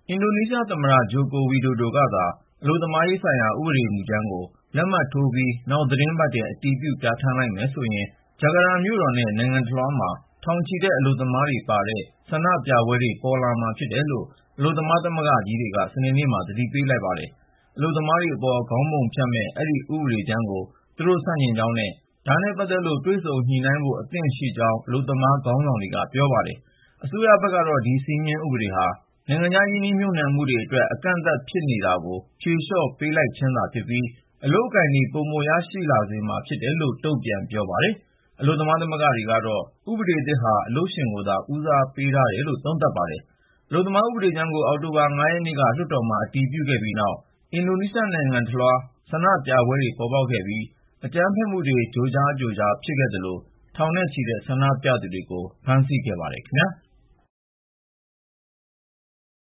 အင်ဒိုနီးရှားသမ္မတ ဂျိုကိုဝီဒိုဒိုကသာ အလုပ်သမားရေးဆိုင်ရာ ဥပဒေမူကြမ်းကို လက်မှတ်ထိုးပြီး နောက်သီတင်းပတ်ထဲ အတည်ပြုပြဌာန်းလိုက်မယ်ဆိုရင် ဂျကာတာမြို့တော်နဲ့ နိုင်ငံတလွှားမှာ ထောင်ချီတဲ့ အလုပ်သမားတွေပါတဲ့ ဆန္ဒပြပွဲတွေ ပေါ်လာမှာဖြစ်တယ်လို့ အလုပ်သမားသမဂ္ဂကြီးတွေက စနေနေ့မှာ သတိပေးလိုက်ပါတယ်။ အလုပ်သမားတွေအပေါ် ခေါင်းပုံဖြတ်မယ့် အဲဒီဥပဒေကြမ်းကို သူတို့ဆန့်ကျင်ကြောင်းနဲ့ ဒါနဲ့ပတ်သက်လို့ တွေ့ဆုံညှိနှိုင်းဖို့ အသင့်ရှိကြောင်း အလုပ်သမားခေါင်းဆောင်တွေက ပြောပါတယ်။ အစိုးရဘက်ကတော့ ဒီစည်းမျဉ်းဥပဒေဟာ နိုင်ငံခြားရင်းနှီးမြှုပ်နှံမှုတွေအတွက် အကန့်အသတ်ဖြစ်နေတာကို ဖြေလျှော့ပေးလိုက်ခြင်းသာဖြစ်ပြီး အလုပ်အကိုင်တွေ ပိုရရှိလာစေမှာ ဖြစ်တယ်လို့ တုံ့ပြန်ပြောပါတယ်။ အလုပ်သမားသမဂ္ဂတွေကတော့ ဥပဒေသစ်ဟာ အလုပ်ရှင်ကိုသာ ဦးစားပေးထားတယ်လို့ သုံးသပ်ပါတယ်။ အလုပ်သမားဥပဒေကြမ်းကို အောက်တိုဘာ ၅ ရက်နေ့က လွှတ်တော်မှာ အတည်ပြုခဲ့ပြီးနောက် အင်ဒိုနီးရှားနိုင်ငံတလွှား ဆန္ဒပြပွဲတွေ ပေါ်ပေါက်ခဲ့ပြီး အကြမ်းဖက်မှုတွေ ကြိုကြားဖြစ်ခဲ့သလို ထောင်နဲ့ချီတဲ့ ဆန္ဒပြသူတွေကို ဖမ်းဆီးခဲ့ပါတယ်ခင်ဗျာ။